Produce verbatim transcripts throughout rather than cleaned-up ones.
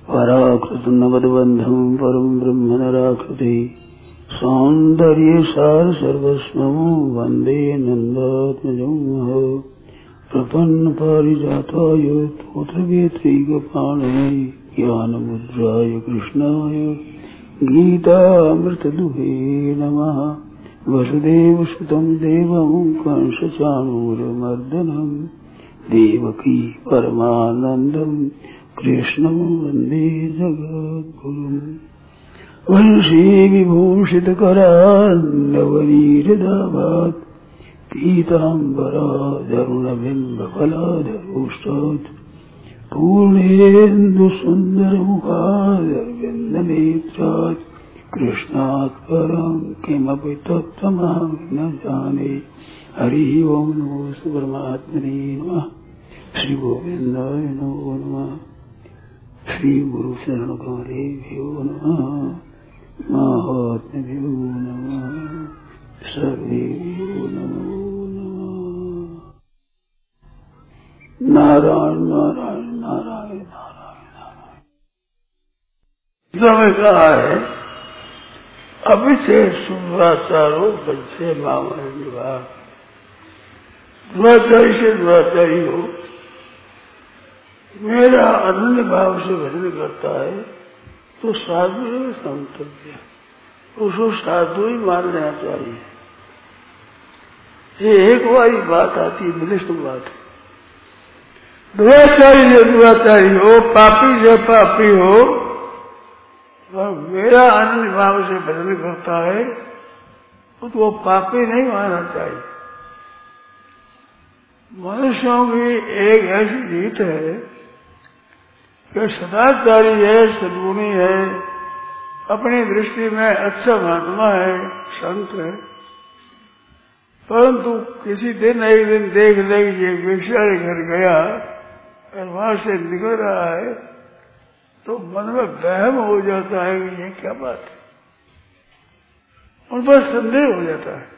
पराकृतनवद्बन्धं परं ब्रह्म नराकृते सौन्दर्ये सार सर्वस्वं वन्दे नन्दात्मजं प्रपन्न पारिजाताय तोत्रवेत्रैकपाणये ज्ञानमुद्राय कृष्णाय गीतामृतदुहे नमः। वसुदेवसुतं देवं कंसचाणूरमर्दनं देवकी परमानन्दं कृष्णं वन्दे जगद्गुरुम्। वंशी विभूषितकरान्नवनीरदाभात् पीताम्बरादरुणबिम्बफलाधरोष्टात् पूर्णेन्दुसुन्दरमुखादरविन्दनेत्रात् कृष्णात् परं किमपि तत्त्वमहं न जाने। हरिः ओं नमो परमात्मने नमः। श्री गोविन्दाय नमो नमः। श्री गुरु शरण कमलेभ्यो नमः। महात्म्यभ्यो नमः। सर्वेभ्यो नमो नमः। नारायण नारायण नारायण नारायण नारायण। समय कहा है अभी से शुभ्राचारो बच्चे मामले विवाह। दुराचारी से दुराचारी हो मेरा अनन्य भाव से भजन करता है तो साधु में संतव्य उसको साधु ही मान लेना चाहिए। ये एक वाली बात आती है, विलिष्ट बात है। दुराचारी से दुराचारी हो, पापी से पापी हो, और मेरा अनन्य भाव से भजन करता है तो वो पापी नहीं मानना चाहिए। मनुष्यों की एक ऐसी रीत है कि सदाचारी है, सद्गुणी है, अपनी दृष्टि में अच्छा महात्मा है, संत है, परंतु किसी दिन एक दिन देख ले ये बेचारे घर गया और वहां से निकल रहा है तो मन में वहम हो जाता है कि ये क्या बात है। उन पर संदेह हो जाता है।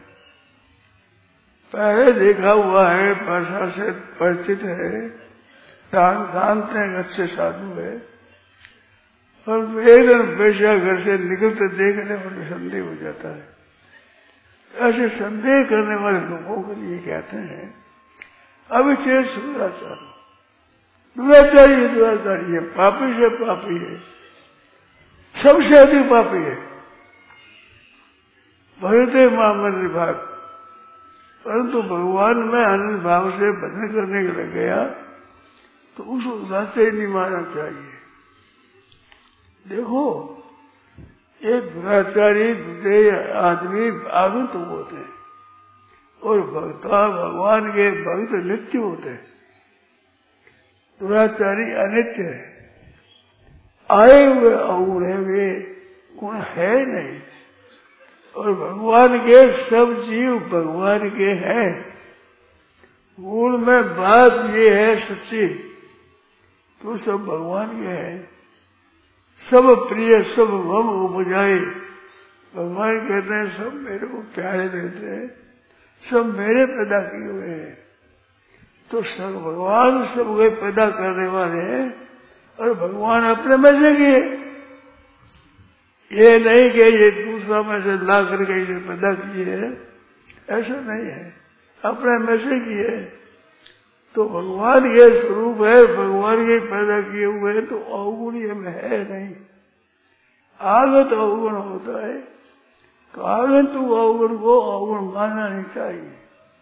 पहले देखा हुआ है, भाषा से परिचित है, जानते हैं अच्छे साधु है, और एक दिन बेचा घर से निकलते देखने पर संदेह हो जाता है। ऐसे संदेह करने वाले लोगों के लिए कहते हैं अविचेत दुराचार। दुराचारी है दुराचारी है, पापी से पापी है, सबसे अधिक पापी है। भगवते मामन विभाग, परंतु भगवान में अनंत भाव से भजन करने के लिए गया तो उस उदास से नहीं मानना चाहिए। देखो एक दुराचारी दूसरे आदमी आगंतुक होते हैं और भक्ता भगवान के भक्त नित्य होते हैं। दुराचारी अनित्य है, आए हुए अवगुण है, वे गुण है नहीं। और भगवान के सब जीव भगवान के हैं। गुण में बात ये है सच्ची तो सब भगवान के हैं। सब प्रिय सब मम उपजाए, भगवान कहते हैं सब मेरे को प्यारे रहते हैं, सब मेरे पैदा किए हुए हैं। तो सब भगवान सब वे पैदा करने वाले हैं और भगवान अपने में से किए। ये नहीं कि ये दूसरा में से ला करके इसे पैदा किए है, ऐसा नहीं है, अपने में से किए। तो भगवान के स्वरूप है, भगवान के पैदा किए हुए हैं, तो अवगुण ये में है नहीं। आगत अवगुण होता है तो आगंतुक अवगुण को अवगुण मानना नहीं चाहिए।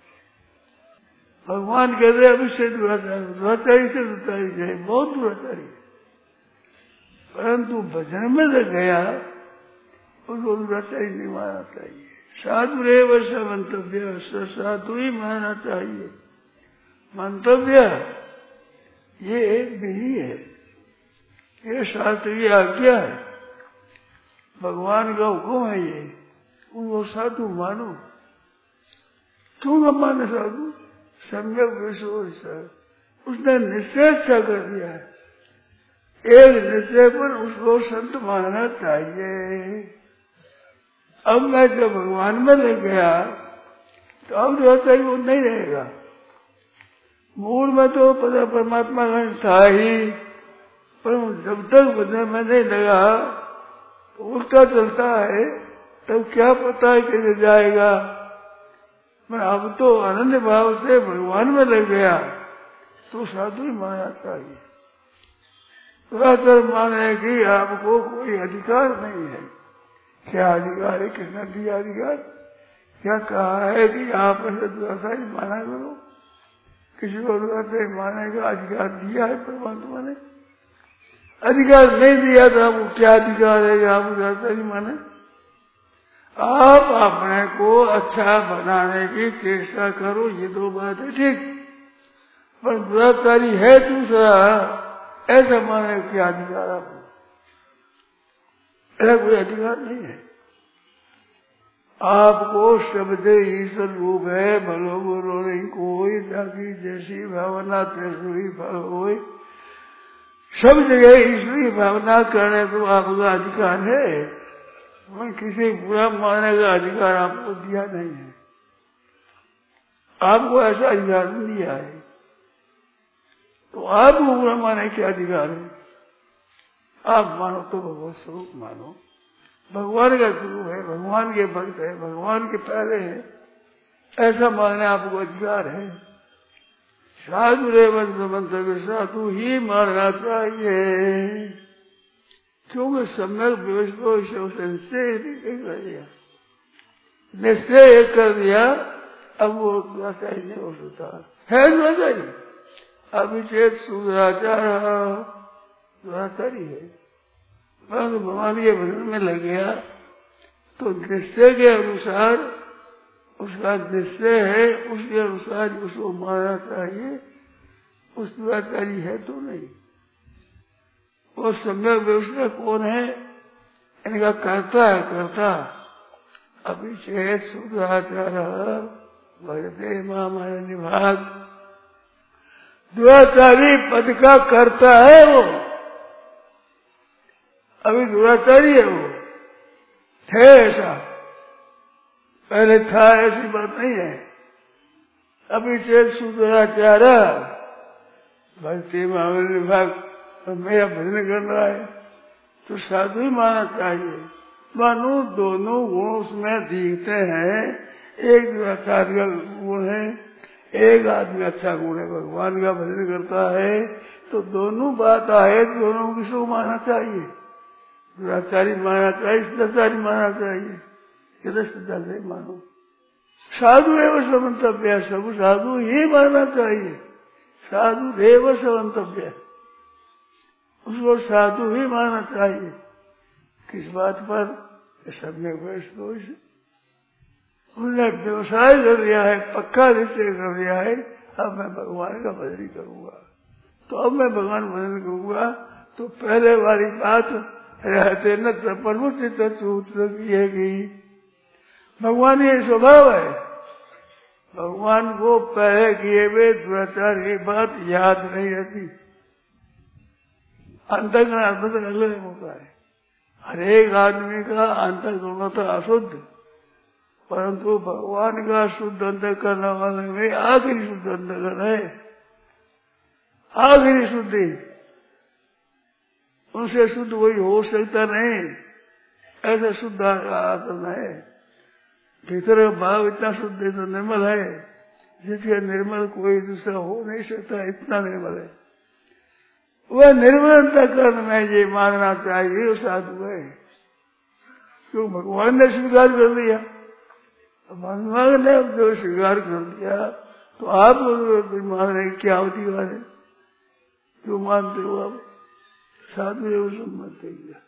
भगवान कहते हैं अभी से दुराचारी, दुराचारी से दुराचारी है, बहुत दुराचारी, परंतु भजन में से गया उसको दुराचारी नहीं मानना चाहिए। साधु रे वर्ष मंतव्य, साधु ही मानना चाहिए। मंतव्य ये एक विधि है, ये शास्त्रीय आज्ञा है, भगवान का हुक्म है। ये उनको साधु मानो। क्यों न माने साधु? सम्यक विश्वास, उसने निश्चय अच्छा कर दिया है, एक निश्चय पर उसको संत मानना चाहिए। अब मैं जब भगवान में ले गया तो अब जो होता है वो नहीं रहेगा। मूल में तो पता परमात्मा का था ही, पर जब तक बनने में नहीं लगा तो उल्टा चलता है, तब क्या पता है कैसे जाएगा। मैं अब तो अनन्य भाव से भगवान में लग गया तो साधु ही मानना चाहिए। पुरातन माने कि आपको कोई अधिकार नहीं है। क्या अधिकार है? किसने दिया अधिकार? क्या कहा है कि आप ऐसे दुरासा ही माना करो? किसी को दुरासा ही माने का अधिकार दिया है परमात्मा ने? अधिकार नहीं दिया तो आपको क्या अधिकार है कि आप दुरासा ही माने? आप अपने को अच्छा बनाने की चेष्टा करो, ये दो बात है ठीक, पर दुराचारी है दूसरा, ऐसा माने क्या अधिकार आपको? ऐसा कोई अधिकार नहीं है। आपको शब्द ईश्वर रूप है, भलो बुरो नहीं कोई, ताकि जैसी भावना तैसी फल हो। सब जगह ईश्वरी भावना करने तो आपका अधिकार है, मैं किसी बुरा मानने का अधिकार आपको दिया नहीं है। आपको ऐसा अधिकार नहीं दिया है, तो आपको बुरा मानने के अधिकार है? आप मानो तो भगवत स्वरूप मानो, भगवान का स्वरूप है, भगवान के भक्त है, भगवान के प्यारे है, ऐसा मानने आपको अधिकार है। साधु रे मंतव्य साधु ही मानना चाहिए, क्योंकि सम्यक व्यवस्था निश्चय कर दिया, निश्चय कर दिया, अब वो दुराचारी नहीं हो सकता है। दुराचारी अभिचेत सुदराचार दुराचारी है, परंतु भगवान के भजन में लग गया तो निश्चय के अनुसार उसका निश्चय है, उसके अनुसार उसको मानना चाहिए। उस दुराचारी है तो नहीं। और सम्यक व्यवस्था कौन है? इनका कर्ता है, कर्ता अभिचेत सुदराचार भजते माम निभाग। दुराचारी पद का कर्ता है वो, अभी दुराचारी है वो, थे ऐसा, पहले था ऐसी बात नहीं है। अभी से सुदराचार भक्ति मामले विभाग, तो मेरा भजन कर रहा है तो साधु ही मानना चाहिए। मानो दोनों गुण उसमें दिखते हैं, एक दुराचार का गुण है, एक आदमी अच्छा गुण है, भगवान का भजन करता है, तो दोनों बात आए, दोनों किसको मानना चाहिए? दुराचारी मानना चाहिए, सदाचारी मानना चाहिए, किधर श्रद्धा से मानो। साधु एवं समन्तव्य, सब साधु ही मानना चाहिए, साधु एवं समन्तव्य, उसको साधु ही मानना चाहिए। किस बात पर? सम्यक व्यवस्था, उसने व्यवसाय कर लिया है, पक्का निश्चय कर लिया है, अब मैं भगवान का भजन करूंगा, तो अब मैं भगवान भजन करूंगा, तो पहले वाली बात रहते न प्रमुचित किएगी। भगवान ये स्वभाव है, भगवान को पहले किए हुए दुराचार की बात याद नहीं रहती। अंतःकरण अंतःकरण अलग होता है, हरेक आदमी का अंतःकरण होता अशुद्ध, परंतु भगवान का शुद्ध अंतःकरण वाले में आखिरी शुद्ध अंतःकरण है, आखिरी शुद्धि, उनसे शुद्ध कोई हो सकता नहीं, ऐसा शुद्ध आत्म है। भीतर का भाव इतना शुद्ध इतना निर्मल है, जिसके निर्मल कोई दूसरा हो नहीं सकता, इतना निर्मल है। वह निर्मल अंतःकरण में ये मानना चाहिए वो साधु है, क्यों? भगवान ने स्वीकार कर दिया, भगवान ने जो स्वीकार कर दिया, तो आप मानने की क्या अधिकार है? क्यों मानते हो आप? साधु एवं सम्मत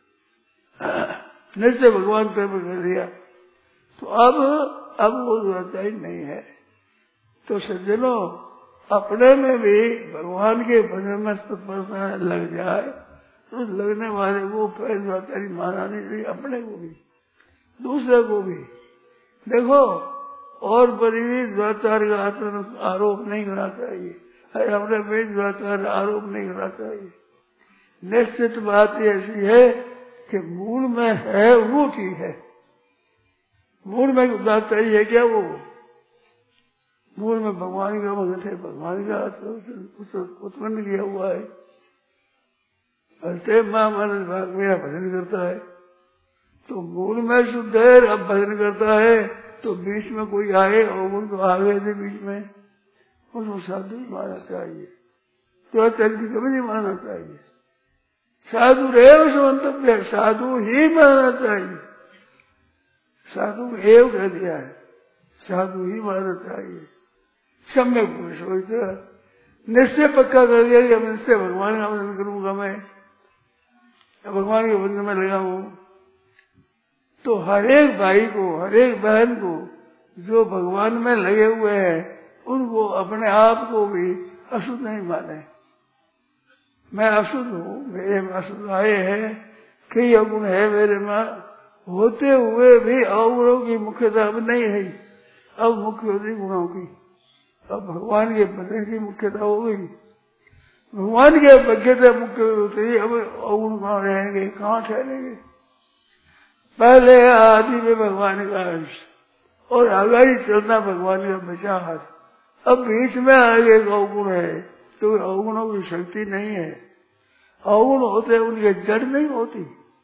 निश्चय भगवान तब कर दिया, तो अब अब वो दुराचारी नहीं है। तो सज्जनों, अपने में भी भगवान के भजन में तत्परता लग जाए तो लगने वाले को पहले दुराचारी माना नहीं चाहिए, अपने को भी दूसरे को भी। देखो, और बड़ी भी दुराचार का आचरण आरोप नहीं करना चाहिए, अपने भी दुराचार आरोप नहीं करना चाहिए। निश्चित बात ऐसी है कि मूल में है वो ठीक है, मूल में दुराचारी है क्या? वो मूल में भगवान का भगत है, भगवान का उत्पन्न किया हुआ है, अतः माँ मानस भाग मेरा भजन करता है तो मूल में शुद्ध है। अब भजन करता है तो बीच में कोई आए और उनको आ गए थे बीच में, उसको साधु ही मानना चाहिए, तो चल की कभी नहीं मानना चाहिए। साधु रहे उस मंतव्य, साधु ही मानना चाहिए। साधु एव कह दिया है, साधु ही मानना चाहिए। सम्यक पुरुष हो निश्चय पक्का कर दिया कि अब निश्चय भगवान का वंदन करूंगा मैं, भगवान के वंदन में लगा हूं। तो हर एक भाई को, हर एक बहन को जो भगवान में लगे हुए हैं उनको अपने आप को भी अशुद्ध नहीं माने। मैं अशुद्ध हूँ, मेरे में अशुद्ध आए हैं, कई अवगुण है मेरे में, होते हुए भी अवगुणों की मुख्यता अब नहीं है, अब मुख्य होती गुणों की। अब भगवान के भजन की मुख्यता हो गई, भगवान के भजन मुख्य होते अब अवगुण कहाँ रहेंगे, कहाँ ठहरेंगे। पहले आदि में भगवान का अंश और आगे चलना भगवान का बचा हाथ। अब बीच में आगे अवगुण है तो अवगुणों की शक्ति नहीं है, अवगुण होते उनके जड़ नहीं होती।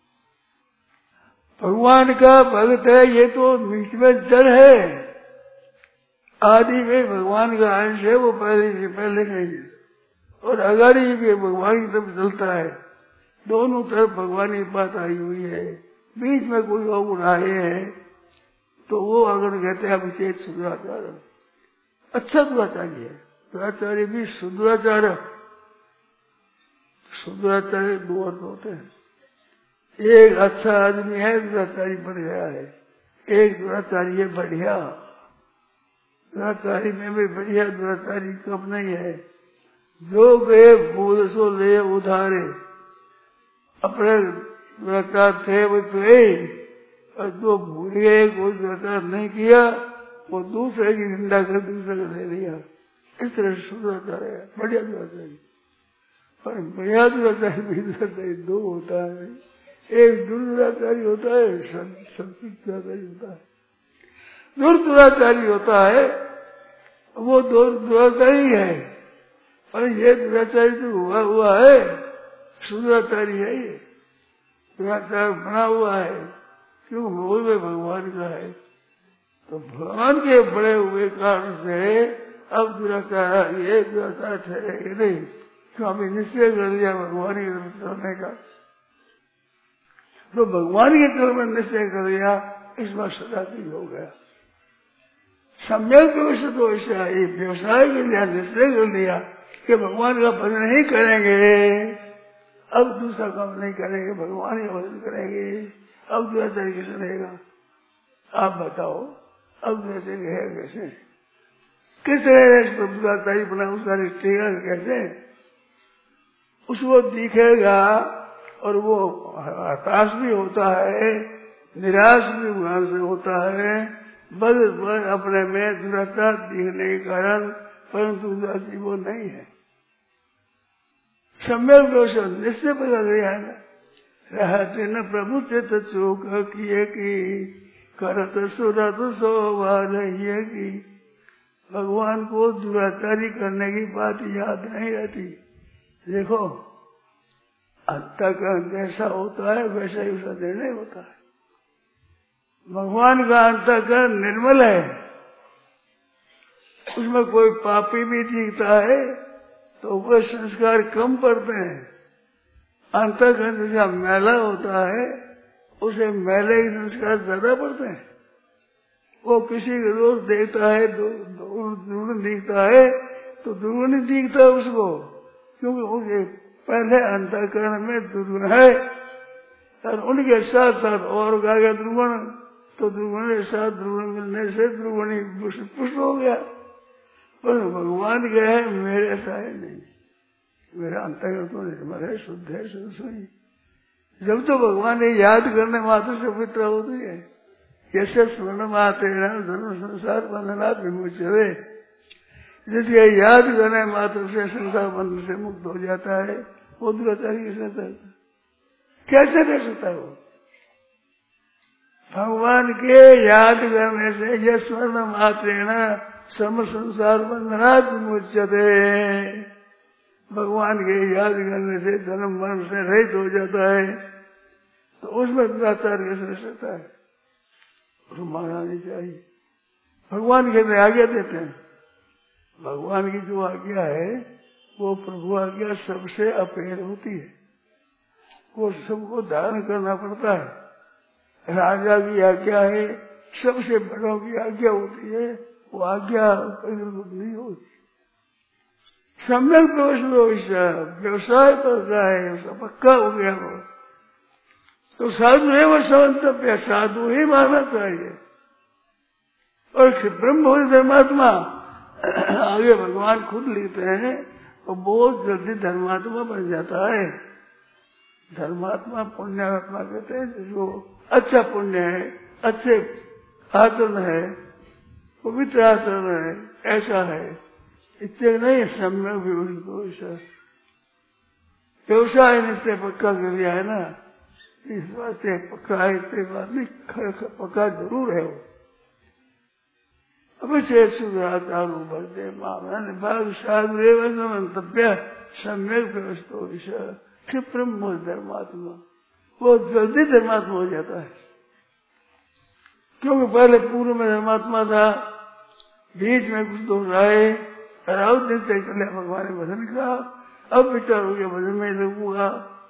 भगवान का भक्त है ये तो बीच में जड़ है, आदि में भगवान का अंश है, वो पहले से पहले नहीं है और अगाड़ी भी भगवान की तरफ चलता है। दोनों तरफ भगवान की बात आई हुई है, बीच में कोई अवगुण आए हैं तो वो अगर कहते हैं अभिषेक शुद्धाचार्य, अच्छा दुराचार्य है। दुराचार्य भी शुद्धाचार्य, शुद्धाचार्य दो अर्थ होते हैं, एक अच्छा आदमी है दुराचारी बन गया है, एक दुराचारी है बढ़िया। दुराचारी में भी बढ़िया दुराचारी कम नहीं है। जो गए भूल सो ले उधारे, अपने दुराचार थे वो तो और जो भूल गए कोई दुराचार नहीं किया वो दूसरे की निंदा कर दूसरे को दे दिया। इस तरह से शुद्धाचार है, बढ़िया दुराचारी। पर बढ़िया दुराचारी भी दुराचारी दो होता है, एक दुराचारी होता है, संस्कृत दुराचारी होता है। दुराचारी होता है वो दो दुराचारी है, और ये दुराचारी जो हुआ हुआ है शुद्धाचारी है। ये दुराचार बना हुआ है क्यों, मूल में भगवान का है, तो भगवान के बड़े हुए कारण से अब दुराचार ये दुराचार ठहरेगा नहीं। स्वामी निश्चय कर लिया भगवान की तरफ चलने का, तो भगवान की तरफ में निश्चय कर लिया, इस बार सदाचारी हो गया। सम्यक व्यवस्था तो ऐसा है, व्यवसाय के लिए निश्चय कर लिया कि भगवान का भजन नहीं करेंगे, अब दूसरा काम नहीं करेंगे, भगवान ही भजन करेंगे। अब दुराचारी कैसे रहेगा, आप बताओ, अब दुराचारी है कैसे, किस तरह दुराचारी बना उसका रिश्तेगा कैसे, उसको दिखेगा और वो हताश भी होता है, निराश भी वहां से होता है, बस बस अपने में दुराचार दिखने के कारण, परंतु दुराचारी वो नहीं है। सम्यक दोषण निश्चय पता गया है, रहते न प्रभु चित चूक किए की, करत सुरत शोभा रहिए की। भगवान को दुराचारी करने की बात याद नहीं रहती। देखो अंतःकरण जैसा होता है वैसा ही उसका निर्णय होता है। भगवान का अंतःकरण निर्मल है, उसमें कोई पापी भी दिखता है तो वह संस्कार कम पड़ते हैं। अंतःकरण जैसा मैला होता है उसे मैले के संस्कार ज्यादा पड़ते हैं। वो किसी का दोष देखता है, दुर्गुण दिखता है तो दुर्गुण ही दिखता है उसको, क्योंकि उनके पहले अंतःकरण में दुर्गुण है और उनके साथ साथ और का गया दुर्गुण, तो दुर्गुण के साथ दुर्गुण मिलने से दुर्गुण ही पुष्ट हो गया। पर भगवान गए मेरे ऐसा है नहीं, मेरा अंतःकरण तो निर्मल है, शुद्ध है, शुद्ध सुई। जब तो भगवान ने याद करने मात्र से पवित्र होती है, जैसे स्वर्ण माते धर्म संसार बंधनात् विमुच्यते, जिसके याद करने मात्र से संसार बंधन से मुक्त हो जाता है, वो दुराचारी कैसे रहता है, कैसे रह सकता है वो। भगवान के याद करने से ये स्वर्ण मात्रेण सर्व संसार बंधनात् विमुच्यते, भगवान के याद करने से धर्म मर्म से रहित हो जाता है, तो उसमें दुराचार कैसे रह सकता है? उसको मानना नहीं चाहिए। भगवान के आज्ञा देते हैं, भगवान की जो आज्ञा है वो प्रभु आज्ञा सबसे अपेर होती है, वो सबको धारण करना पड़ता है। राजा की आज्ञा है, सबसे बड़ों की आज्ञा होती है, वो आज्ञा नहीं होती। सम्यक व्यवस्था व्यवसाय करता है, उसका पक्का हो गया वो, तो साधु है वो समन्तव्य, साधु ही मानना चाहिए। और ब्रह्म धर्मात्मा आगे भगवान खुद लिखते हैं, वो बहुत जल्दी धर्मात्मा बन जाता है। धर्मात्मा पुण्यात्मा कहते हैं जिसको अच्छा पुण्य है, अच्छे आचरण है, पवित्र आचरण है, ऐसा है। इतने नहीं सम्यक व्यवस्था व्यवसाय निश्चय पक्का कर दिया है ना, इस बात से पक्का है, इतने बात नहीं, पक्का जरूर है वो। अवश्य सुधाचारू बढ़ते मामला भाग साधु मंतव्य सम्यक व्यवस्था विषय क्षिप्रम धर्मात्मा, वो जल्दी धर्मात्मा हो जाता है। क्योंकि पहले पूर्व में धर्मात्मा था, बीच में कुछ दोष आए, राउत दिन से चले भगवान ने भजन का, अब विचार हो गया भजन में लगूंगा।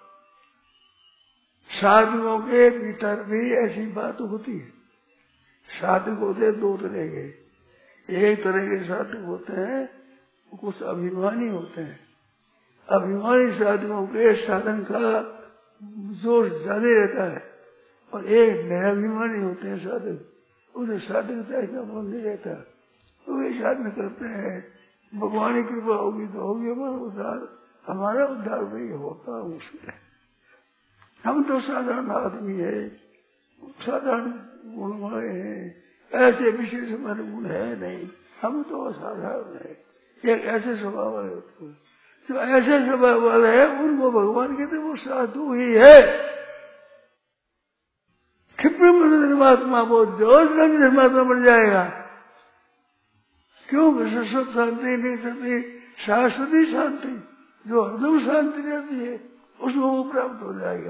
साधुओं के भीतर भी ऐसी बात होती है। साधु होते दो तरह के, एक तरह के साधु होते हैं कुछ अभिमानी होते हैं। अभिमानी साधुओं के साधन का जोर ज्यादा रहता है, और एक निराभिमानी होते हैं साधक, उन्हें साधकता का मन नहीं रहता, वो ये साधन करते हैं। भगवान की कृपा होगी तो होगी, हमारा उद्धार, हमारा उद्धार भी होता उसमें। हम तो साधारण आदमी है, साधारण गुण वाले हैं, ऐसे विशेष हमारे गुण है नहीं, हम तो असाधारण है। एक ऐसे स्वभाव वाले होते हैं, जो ऐसे स्वभाव वाले है उनको भगवान कहते वो साधु ही है। क्षिप्र धर्मात्मा बहुत जोर से धर्मात्मा बन जाएगा। क्यों? शाश्वत शांति नहीं सकती, शाश्वती शांति जो हरदम शांति रहती है उसको वो प्राप्त हो जाएगा।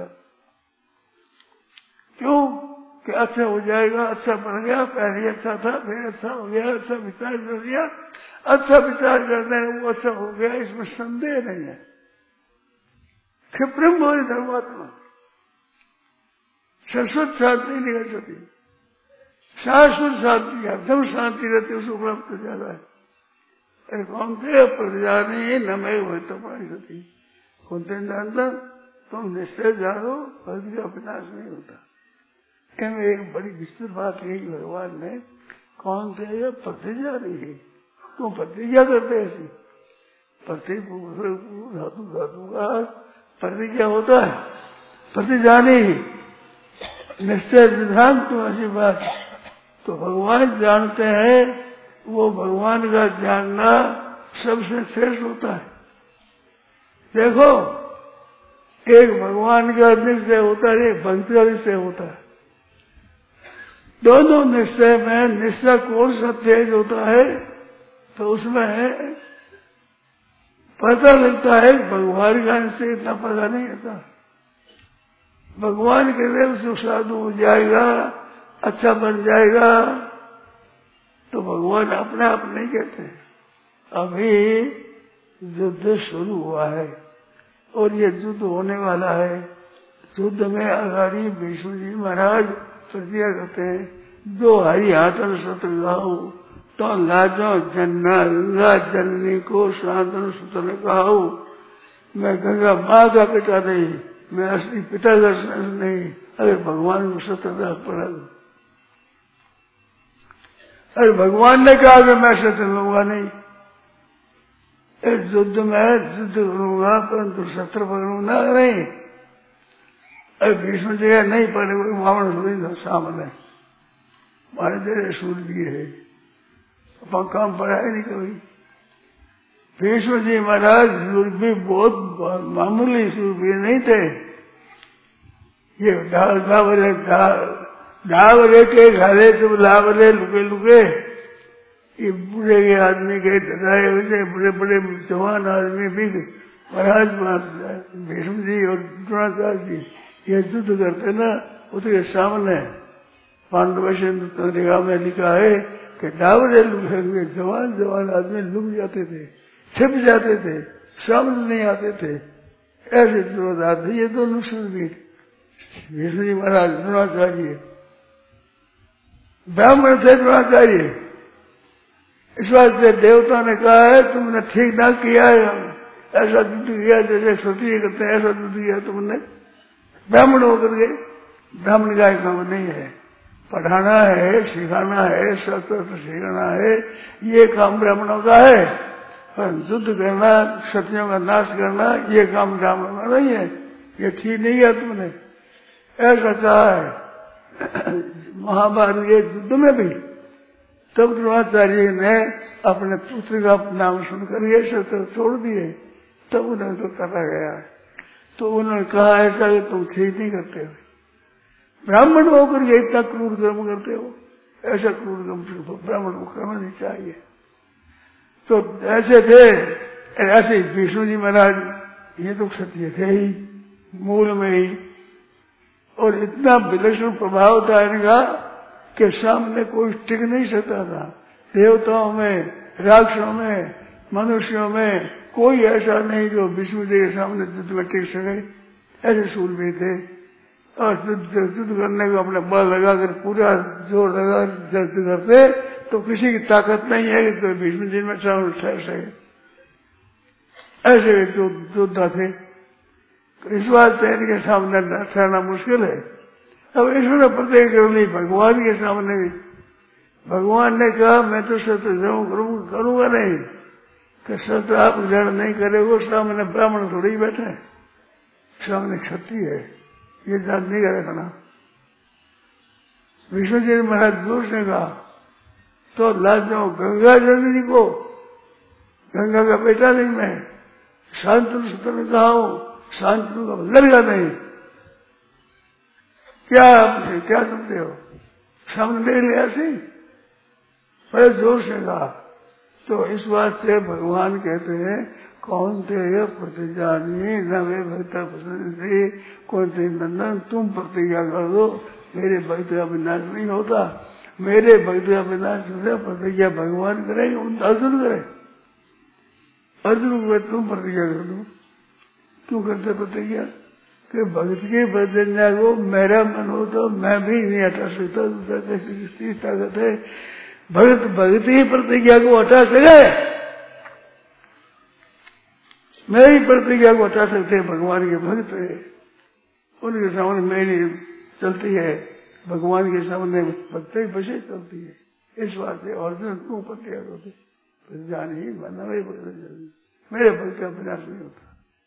क्यों? कि अच्छा हो जाएगा, अच्छा बन गया, पहले अच्छा था फिर अच्छा हो गया, अच्छा विचार कर दिया, अच्छा विचार करने वो अच्छा हो गया, इसमें संदेह नहीं है। क्षिप्रम बोले धर्मात्मा शाश्वत शांति नहीं कर सकती, शाश्वत शांति एकदम शांति रहती है, उसको प्राप्त हो जाता है। अरे कौन थे प्रजा ने न मैं वही तो पाई सती, कौन थे जानता, तुम निश्चय जानो प्रति का विनाश नहीं होता। इनमें एक बड़ी विस्तृत बात यही भगवान ने, कौन थे ये प्रतिज्ञा नहीं है, तुम प्रतिज्ञा करते ऐसी, प्रति धातु धातु का प्रतिज्ञा होता है, प्रतिज्ञा नहीं निश्चय सिद्धांत तो ऐसी बात। तो भगवान जानते हैं, वो भगवान का जानना सबसे श्रेष्ठ होता है। देखो एक भगवान का निश्चय होता है, एक भक्ति का निश्चय होता है। दोनों निश्चय में निश्चय कौन सा तेज होता है, तो उसमें पता लगता है भगवान का निश्चय इतना पता नहीं होता। भगवान के देव से साधु हो जाएगा, अच्छा बन जाएगा, तो भगवान अपने आप नहीं कहते। अभी युद्ध शुरू हुआ है और ये युद्ध होने वाला है। युद्ध में अगाड़ी विष्णु जी महाराज प्रतिज्ञा करते हैं, जो हरि हाथन सत्र गाओ तो लाजो जन्ना गंगा जननी को साधन सूत्र गाओ। मैं गंगा माँ का पिता नहीं, मैं असली पिता का नहीं, अगर भगवान को सत्र पड़ा। अरे भगवान ने कहा कि मैं सत्र लूंगा नहीं, इस युद्ध में युद्ध करूंगा परंतु सत्र पकड़ूंगा नहीं। अरे भीष्म जी नहीं पड़े, कोई वामन सुनी सामने मारे तेरे सूरवीर है, अपन काम पड़ा है नहीं कभी। भीष्म जी महाराज सूरवीर बहुत मामूली सूरवीर नहीं थे, ये ढाल ढावरे ढावरे के घरे तो लावरे लुके लुके, ये बूढ़े के आदमी के डराए हुए बड़े बड़े जवान आदमी भी महाराज भीष्म जी और द्रोणाचार्य जी ये युद्ध करते ना, उसके सामने पांडव से निगाह में लिखा है कि डावरे लुके हुए जवान जवान आदमी लुक जाते थे, छिप जाते थे, सामने नहीं आते थे। ऐसे जोरदार थे ये दोनों शूरवीर भीष्म जी महाराज द्रोणाचार्य। ब्राह्मण थे द्रोणाचार्य। इस बात से देवता ने कहा है तुमने ठीक ना किया है, ऐसा युद्ध किया जैसे क्षत्रिय करते हैं, ऐसा युद्ध किया तुमने। ब्राह्मण होकर के ब्राह्मण का काम नहीं है, पढ़ाना है, सिखाना है, शस्त्र सिखाना है, ये काम ब्राह्मणों का है। पर युद्ध करना, क्षत्रियों का नाश करना, ये काम ब्राह्मणों का नहीं है। ये ठीक नहीं किया तुमने, ऐसा कहा है महाभारत के युद्ध में भी। तब द्रोणाचार्य ने अपने पुत्र का नाम सुनकर ये शस्त्र छोड़ दिए, तब उन्हें तो कटा गया। तो उन्होंने कहा ऐसा कि तुम ठीक नहीं करते हो, ब्राह्मण होकर के इतना क्रूर कर्म करते हो, ऐसा क्रूर कर्म ब्राह्मण को करना नहीं चाहिए। तो ऐसे थे, ऐसे विष्णु जी महाराज ये तो क्षत्रिय थे ही मूल में ही, और इतना विलक्षण प्रभाव था इनका कि सामने कोई टिक नहीं सकता था। देवताओं में, राक्षसों में, मनुष्यों में कोई ऐसा नहीं जो विष्णु जी के सामने युद्ध में टिक सके। ऐसे शूरवीर थे और युद्ध करने को अपने बल लगाकर पूरा जोर लगा युद्ध करते तो किसी की ताकत नहीं है कि तो भीष्म जी में सामने ठहर सके। ऐसे योद्धा थे। इस बात से इनके सामने ठहरना मुश्किल है। अब इसमें प्रत्येक कर ली भगवान के सामने भी। भगवान ने कहा मैं तो शस्त्र ग्रहण करूंगा करूंगा नहीं, कि शस्त्र आप ग्रहण नहीं करेगा, सामने ब्राह्मण थोड़ी ही बैठे, सामने क्षत्रिय है, ये जान नहीं करेगा। विष्णु जी महाराज जोर से कहा तो लाज जाओ गंगा जननी को, गंगा का बेटा नहीं मैं, शांतनु सूत्र में कहा हूं, शांतनु का लड़का नहीं। क्या क्या समझते हो, सामने ले लिया ऐसे बड़े जोर से कहा। तो इस बात से भगवान कहते हैं कौन थे प्रतिज्ञानी न वे भक्ता पसंद थे, कौन थे नंदन तुम प्रतिज्ञा कर दो, मेरे भक्त का विनाश नहीं होता, मेरे भक्त का विनाश होता प्रतिज्ञा भगवान करेंगे, उन अर्जुन करे। अर्जुन को तुम प्रतिज्ञा कर दो, क्यों करते प्रतिज्ञा कि भक्त की प्रतिज्ञा को मेरा मन हो तो मैं भी नहीं हटा सकता, दूसरा कैसी किसकी ताकत है। भक्त भक्त ही प्रतिज्ञा को हटा सके, मेरी प्रतिज्ञा को हटा सकते हैं भगवान के भक्त है, उनके सामने मेरी चलती है, भगवान के सामने भक्त ही बसे चलती है। इस बात से अर्जुन क्यों प्रतिज्ञा करते, जान ही बनना मेरे भक्त का विनाश नहीं होता।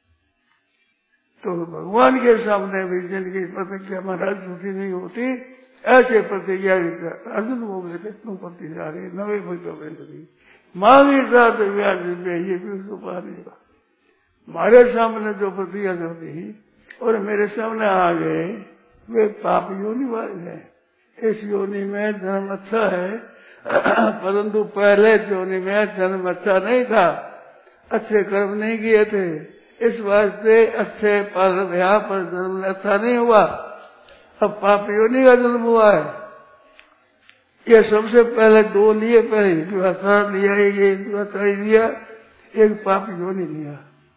तो भगवान के सामने भी जिनकी प्रतिज्ञा महाराज झूठी नहीं होती, ऐसे प्रतिज्ञा अर्जुन को कहते तुम प्रतिज्ञा रहे नवे भक्त मांगे साथ व्यास ये भी उसको पा नहीं पा। हमारे सामने जो प्रतिज्ञा करती और मेरे सामने आ गए वे पाप योनि वाले हैं। इस योनि में जन्म अच्छा है, परंतु पहले योनि में जन्म अच्छा नहीं था, अच्छे कर्म नहीं किए थे, इस वास्ते अच्छे पर यहाँ पर जन्म अच्छा नहीं हुआ, अब पाप योनि का जन्म हुआ है। ये सबसे पहले दो लिए, पहले दुराचार लिया, एक दुराचार लिया, एक पाप योनि लिया,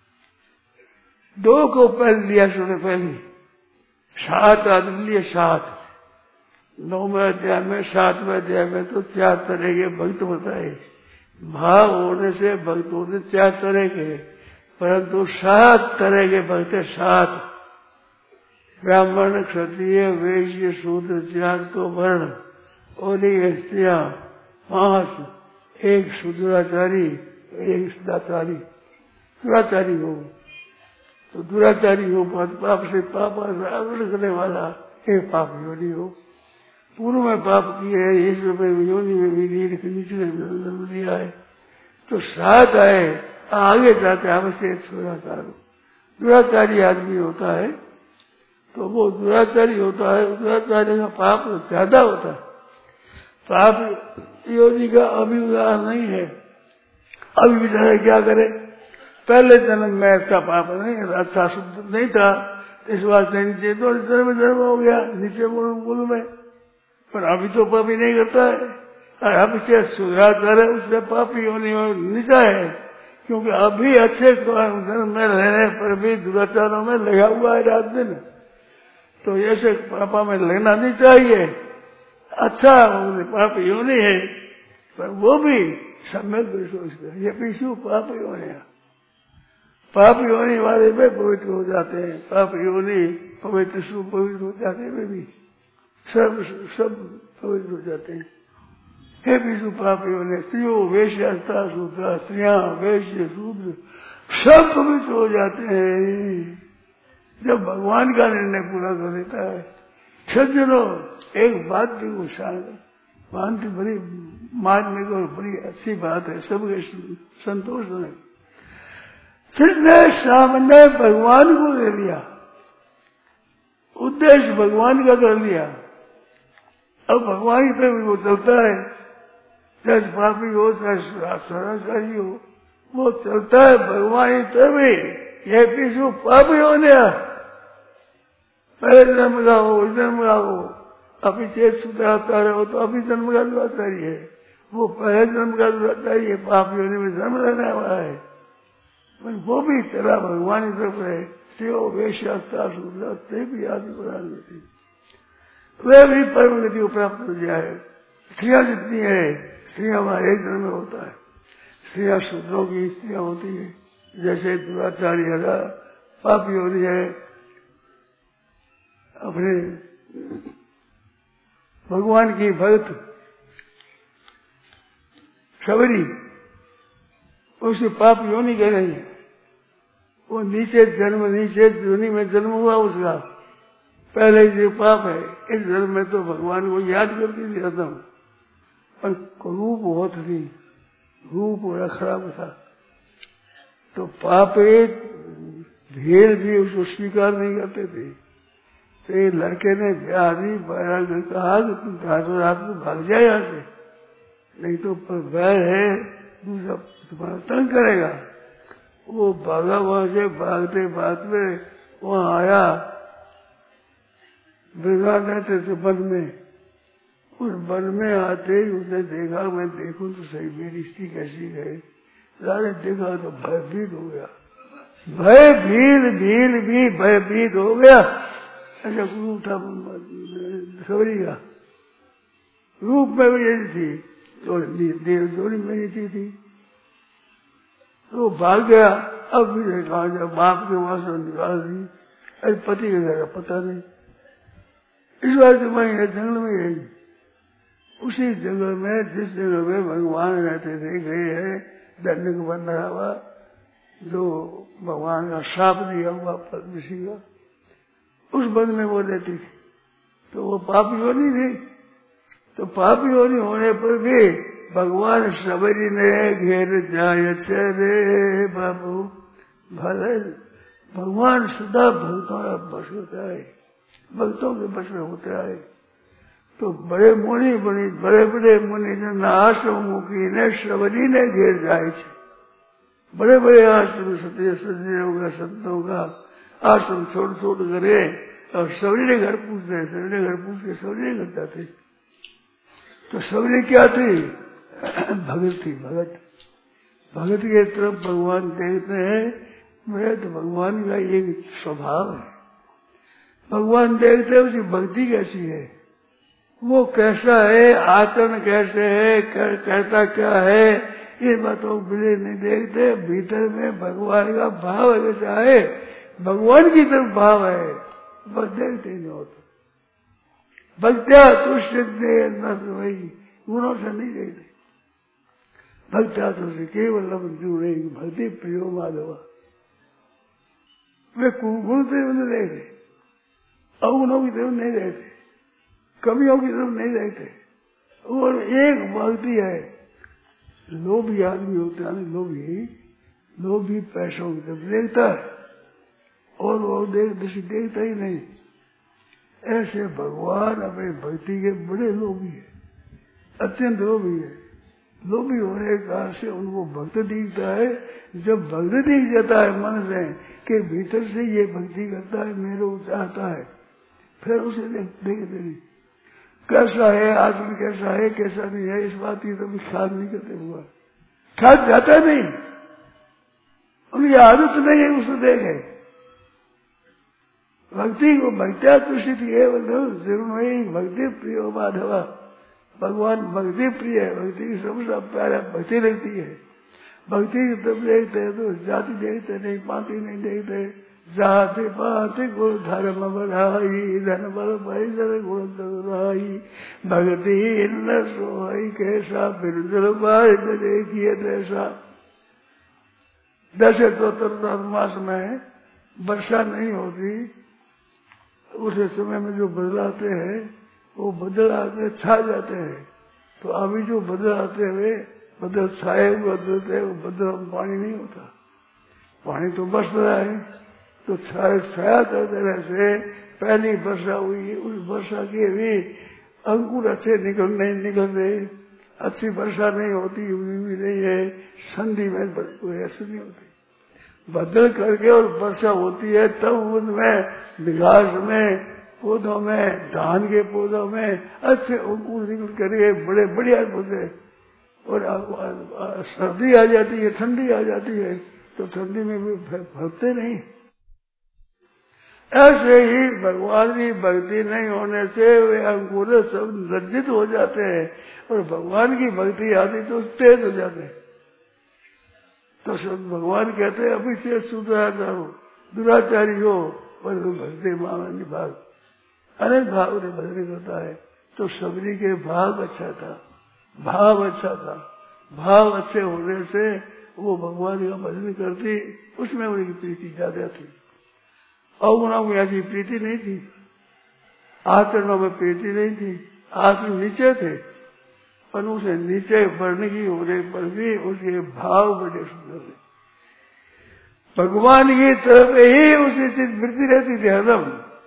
दो को पहले लिया। सुने पहले सात आदमी लिए, सात नौवें अध्याय में सातवें अध्याय में तो चार तरह के भक्त बताए। भाव होने से भक्त होने चार तरह के, परंतु सात तरह के भक्त, सात ब्राह्मण क्षत्रिय वैश्य शूद्र चार तो वर्ण और स्त्रियां पांच, एक शूद्राचारी एक सदाचारी। दुराचारी हो तो दुराचारी हो, पाप से पाप करने वाला एक पाप योनि हो, पूर्व में पाप किए है, इस योनि में भी नीचे दिया है तो सात आए, आगे जाते अवश्य दुराचार। दुराचारी आदमी होता है तो वो दुराचारी होता है, दुराचारी का पाप ज्यादा होता है। पाप योनि का अभी उदाहरण नहीं है, अभी बेचारे क्या करे, पहले जन्म में ऐसा पाप नहीं, अच्छा शुद्ध नहीं था, इस वास्ते नीचे तो जन्म जन्म हो गया नीचे कुल में। पर अभी तो पापी नहीं करता है, और अभी से सुधरा करे उससे पापी होने और नीचा है, क्योंकि अभी अच्छे जन्म में रहने पर भी दुराचारों में लगा हुआ है रात दिन। तो ऐसे पापा में लगना नहीं चाहिए। अच्छा पापी होनी है, पर वो भी सम्यक भी सोचते हैं, ये पीछू पापी होने, पापी होने वाले में पवित्र हो जाते हैं, पापी होने पवित्र सु पवित्र हो जाते हैं, भी सब सब पवित्र हो जाते हैं। हे पीछू पापी होने, स्त्रियों वेश्यास्ता शूद्रा, स्त्रियां वैश्य शूद्र सब पवित्र हो जाते हैं जब भगवान का निर्णय पूरा कर देता है। सज्जनों, एक बात भी मानती बड़ी मानने को बड़ी अच्छी बात है, सबके संतोष है। जिसने सामने भगवान को ले लिया, उद्देश्य भगवान का कर लिया, अब भगवान पे भी वो चलता है, जैसे पापी हो चाहे सरासरी हो, वो चलता है भगवान पे भी। यह पीछू पापी हो गया, पहले जन्म का हो जन्म का हो, अभी चेत सुधराता रहो तो अभी जन्म का दुराचारी है, वो पहले जन्म का दुराचारी है, पापी होने में जन्म लेने वाला है, वो भी तेरा भगवान की तरफ है। शिव वेश्यास्ता शूद्रा ते भी आदि प्रदान होती, वे भी परम गति को प्राप्त हो जाए। स्त्रियां जितनी है, स्त्रियां हमारे एक जन्म में होता है, स्त्रियां शूद्रों की स्त्रियां होती है, जैसे दुराचारी है पापी हो रही है, अपने भगवान की भक्त सबरी उसे पाप योनि कह रही है, वो नीचे जन्म नीचे योनि में जन्म हुआ उसका, पहले जो पाप है, इस जन्म में तो भगवान को याद करके दिया था, पर रूप बहुत थी, रूप बड़ा खराब था, तो पाप भेद भी उसको स्वीकार नहीं करते थे। तो ये लड़के ने ब्याह कहा कि तुम रातों रात में भाग जाए यहाँ से, नहीं तो बैर है दूसरा तुम्हारा तंग करेगा। वो भागा, वहां से भागते भागते वहां आया, विराट रहते थे वन में, उस वन में आते ही उसने देखा, मैं देखूं तो सही मेरी स्त्री कैसी है, राजा देखा तो भयभीत हो गया, भयभीत भील भी भयभीत हो गया। ऐसा रूप था सबरी का, रूप में भी यही थी, देव जोड़ी में यही थी, तो भाग गया। अब भी देखा जब बाप के वहां से निकाल दी, अरे पति का घर पता नहीं, इस बार तो मैं जंगल में रही, उसी जगह में जिस जगह में भगवान रहते थे गए है, दंडक बन रहा हुआ, जो भगवान का श्राप दिया हुआ ऋषि का, उस वन में वो रहती थी। तो वो पापी होनी थी, तो पापी होनी होने पर भी भगवान सबरी ने घेर जाए चरे बाबू भले, भगवान सदा भक्तों का बस होता है, भक्तों के बस में होता है। तो बड़े मुनि बनी, बड़े बड़े मुनि जन आश्रम मुखी ने सबरी ने घेर जाए, बड़े बड़े आश्रम सत्य सज्जनों का संतों का आश्रम छोड़ छोड़ करे, और सबरी ने घर पूछते, सबरी ने घर पूछ के सबरी ने घर जाते। तो सबरी क्या थी? भगत थी, भगत। भगत के तरफ भगवान देखते हैं, मेरे तो भगवान का ये स्वभाव है, भगवान देखते हैं उसकी भक्ति कैसी है, वो कैसा है, आचरण कैसे है, कर, करता क्या है, ये बातों को बिले नहीं देखते, भीतर में भगवान का भाव कैसा है, भगवान की तरफ भाव है, बस देखते नहीं होते। भक्त्या तुष्ट वही गुणों से नहीं देखते, भक्त्या तो से केवल जुड़े भक्ति प्रियो माधवा, वे गुण से नहीं देखते, अवगुणों की तरफ नहीं देखते, कमियों की तरफ नहीं देखते। और एक भक्ति है, लोभी आदमी होता है, लोभी लोभी पैसों की तरफ देखता है, और वो देख दृष्टि देखता ही नहीं। ऐसे भगवान अपने भक्ति के बड़े लोभी है, अत्यंत लोभी है, लोभी होने के कारण से उनको भक्त दिखता है। जब भक्त दिख जाता है मन से कि भीतर से ये भक्ति करता है, मेरे को चाहता है, फिर उसे देखते नहीं कैसा है, आचरण कैसा है कैसा नहीं है, इस बात की कभी ख्याल नहीं करते हुआ, ख्याल जाता नहीं, उनकी आदत नहीं है उसे देखे। भक्ति को भक्त्या तुषित है जरूर भक्ति प्रिय माधवा, भगवान भक्ति प्रिय है, भक्ति की सबसे प्यारा भक्ति लगती है। भक्ति की तब देखते हैं तो जाति देखते नहीं, पाति नहीं देखते, जाति पाति गुण धर्म बढ़ाई, धन बल भाई धन गुण बढ़ाई, भक्ति न सोई कैसा बिरजल बार देखिए तैसा। दस चौहत्तर मास में वर्षा नहीं होती, उस समय में जो बदल आते हैं वो बदल आते छा जाते हैं। तो अभी जो बदल आते हुए बदल छाए हुए बदलते हैं, वो बदल में पानी नहीं होता, पानी तो बरस रहा है, तो छाया छाया करते रहते। पहली वर्षा हुई, उस वर्षा के भी अंकुर अच्छे निकल नहीं निकल रहे, अच्छी वर्षा नहीं होती, हुई भी नहीं है, संधि में कोई ऐसी नहीं होती। बदल करके और वर्षा होती है तब उनमें विकास में, पौधों में, धान के पौधों में अच्छे अंकुर निकल करके बड़े बढ़िया पौधे, और सर्दी आ जाती है, ठंडी आ जाती है, तो ठंडी में भी फलते नहीं। ऐसे ही भगवान की भक्ति नहीं होने से वे अंकुर सब लज्जित हो जाते हैं, और भगवान की भक्ति आती तो तेज हो जाते हैं। तो सब भगवान कहते हैं अभी से सुधार हो, दुराचारी हो, पर भक्ति मामला भाग अनेक भाव ने भजन करता है। तो सबरी के भाग अच्छा था, भाव अच्छा था, भाव अच्छे होने से वो भगवान का भजन करती, उसमें उनकी प्रीति ज्यादा थी। अवगुणों में ऐसी प्रीति नहीं थी, आचरणों में प्रीति नहीं थी, आचरण नीचे थे, पर उसे नीचे बढ़ने की होने पर भी उसके भाव बड़े सुंदर थे। भगवान की तरफ ही उसी चीज वृत्ति रहती थी, हरदम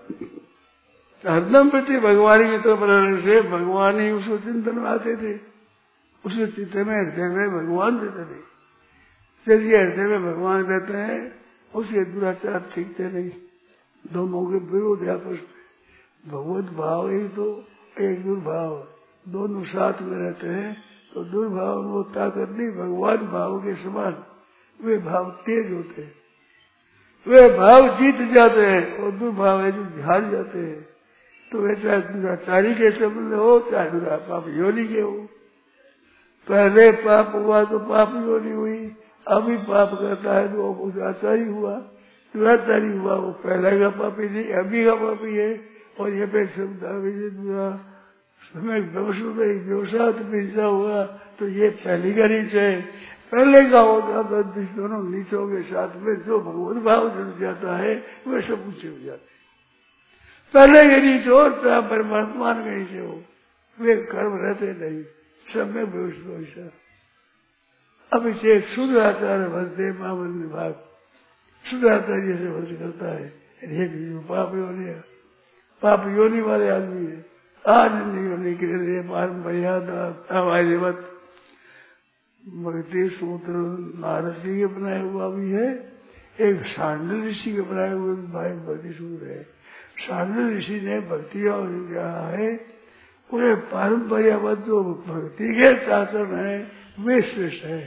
हरदम वृत्ति भगवान की तरफ रहने से भगवान ही उसको चिंतन में आते थे, उसके चित्त में हृदय में भगवान रहते थे। जैसे हृदय में भगवान रहते हैं उसके दुराचार ठीकते नहीं, दोनों के विरोध आपस में। भगवत भाव ही तो एक दुर्भाव, दोनों साथ में रहते हैं तो दुर्भाव में वो ताकत नहीं, भगवान भाव के समान वे भाव तेज होते हैं, वे भाव जीत जाते हैं, और दुर्भाव है जो हार जाते हैं। तो वे चाहे दुराचारी के संबंध हो, चाहे दुरा पाप योनि के हो। पहले पाप हुआ तो पाप योनि हुई, अभी पाप करता है तो वो दुराचारी हुआ, दुराचारी हुआ वो पहले का पापी नहीं अभी का पापी है। और ये पे शब्द समय व्यवसाय तो हुआ तो ये पहले का नीचे है, पहले का होगा तो दोनों नीचों के साथ में जो भगवत भाव जुड़ जाता है वे सब ऊंचे हो जाते हैं। पहले के नीचे हो चाहे परमात्मा के नीचे हो, वे कर्म रहते नहीं, सब में भविष्य। अब इसे शुद्धाचार्य भजते मामन विभाग, शुद्धाचार्य से भज करता है, ये पाप योनि है, पाप योनि वाले आदमी है, आनंद योनि के लिए पारम मर्यादा भक्ति सूत्र नारद जी के बनाया हुआ भी है, एक सांडल ऋषि के बनाए हुए भाई भक्ति सूत्र है। सांडल ऋषि ने भक्ति और कहा है पूरे पारंपरिक जो भक्ति के आचरण है वे श्रेष्ठ है।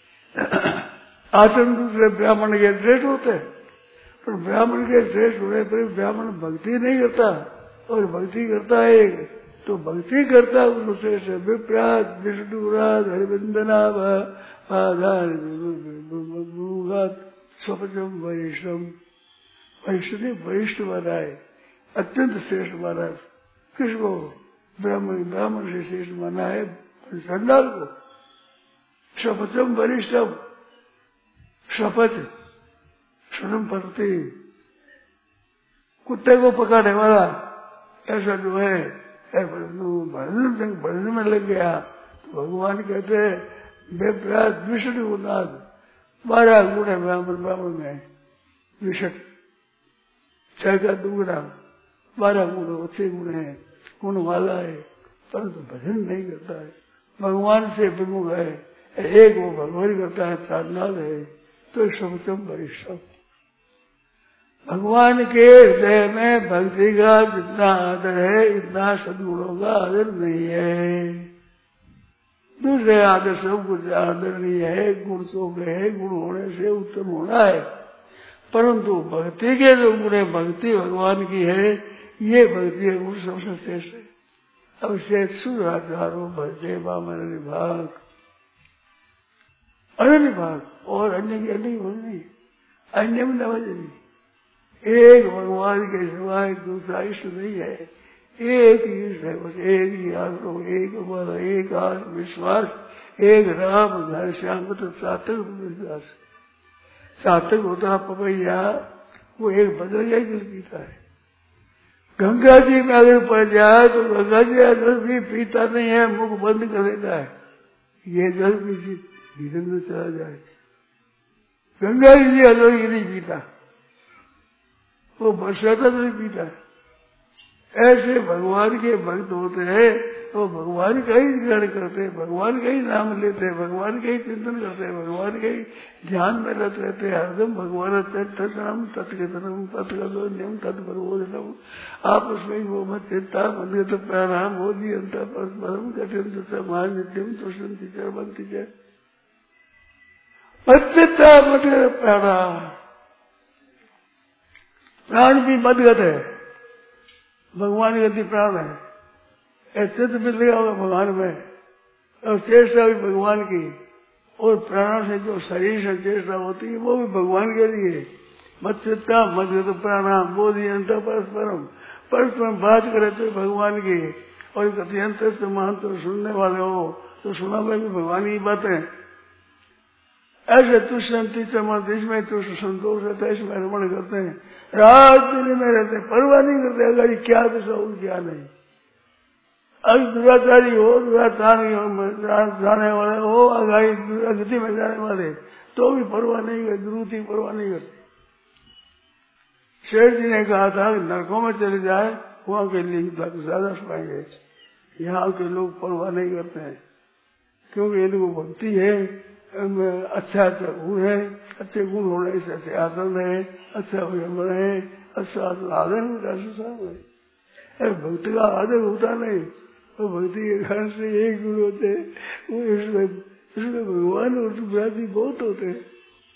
आचरण दूसरे ब्राह्मण के श्रेष्ठ होते हैं, पर ब्राह्मण के श्रेष्ठ होने पर ब्राह्मण भक्ति नहीं करता और भक्ति करता है, तो भक्ति करता उसको श्रेष्ठ है। विप्रात विष्णुरात हरिवंदना स्वपचम वरिष्ठम, वरिष्ठ वरिष्ठ माना है, अत्यंत श्रेष्ठ माना है। किसको? ब्राह्मण ब्राह्मण से श्रेष्ठ माना है संडाल को। स्वपचम वरिष्ठम, स्वपच स्वरम पड़ती कुत्ते को पकड़ने वाला ऐसा जो है बढ़ने में लग गया। तो भगवान कहते हैं बेप्रात विष्णु गुणाद, बारह गुण है ब्राह्मण ब्राह्मण में, विषट छह का दुगुना, बारह गुण अच्छे गुण है, गुण वाला है, परंतु भजन नहीं करता है, भगवान से विमुख है, एक वो भगवान करता है साधना है, तो समचम वरिष्ठम। भगवान के हृदय में भक्ति का जितना आदर है इतना सद्गुणों का आदर नहीं है। दूसरे आदर सब कुछ आदर नहीं है, गुण तो है, गुण होने से उत्तम होना है, परंतु भक्ति के जो गुण है, भक्ति भगवान की है, ये भक्ति है गुण सबसे श्रेष्ठ है। अब से सुराचारो भजते बामन विभाग, अन्य भाग और अन्य की अन्य बोलनी, अन्य में न भजनी। एक भगवान के सिवाय दूसरा इष्ट नहीं है, एक ही इष्ट है, बस एक ही आग्रह, एक बल, एक आत्म विश्वास, एक राम घर श्याम तो सार्थक विश्वास। सार्थक होता पपैया, वो एक बदल जाए जल पीता है। गंगा जी में अगर पड़ जाए तो गंगा जी जल भी पीता नहीं है, मुख बंद कर देता है, ये जल भी धीरे में चला जाए। गंगा जी अगर ये नहीं पीता, वो बरसाता नहीं पीता है। ऐसे भगवान के भक्त होते हैं, वो भगवान का ही ग्रहण करते हैं, भगवान का ही नाम लेते हैं, भगवान का ही चिंतन करते हैं, भगवान के ही ध्यान में रत रहते हैं हरदम। भगवान तत्नाम तत्कथनम तत्कथो नियम तत्प्रबोधनम आपस में वो मत चिंता मत प्राणाम बोधि अंत परस्परम कठिन समान नित्यम तुष्टि चरबंती च मत मत प्राणाम। प्राण भी मदगत है, भगवान की गति प्राण है, ऐसे तो मिल गया होगा भगवान में, और चेष्टा भी भगवान की, और प्राणों से जो शरीर से चेष्टा होती है वो भी भगवान के लिए। मत्स्यता मदगत प्राणाम बोधि अंत परस्परम, परस्परम बात करे तो भगवान की, और कति अंत से मान तो सुनने वाले हो तो सुना में भी भगवान की बातें। ऐसे तुष्ट शांति चमत, इसमें तुष्ट संतोष रहता है, इसमें रमण करते हैं, रात दिन में रहते हैं, परवाह नहीं करते अगर क्या दशा हो क्या नहीं। अगर दुराचारी हो, दुराचारी हो, जाने वाले हो, अगर अगति में जाने वाले, तो भी परवाह नहीं करते, दुरुति परवाह नहीं करते। शेर जी ने कहा था नरकों में चले जाए वहां के लिए ज्यादा सुनाएंगे, यहाँ के लोग परवाह नहीं करते हैं, क्योंकि इनको भक्ति है, अच्छा अच्छा गुण है, अच्छे गुण होने से अच्छे आचरण है, अच्छा भजन है, अच्छा आदर है। भक्ति का आदर होता नहीं, तो भक्ति के कारण से एक गुण होते हैं, वो इसमें इसमें भगवान और सुभ्राती बहुत होते हैं।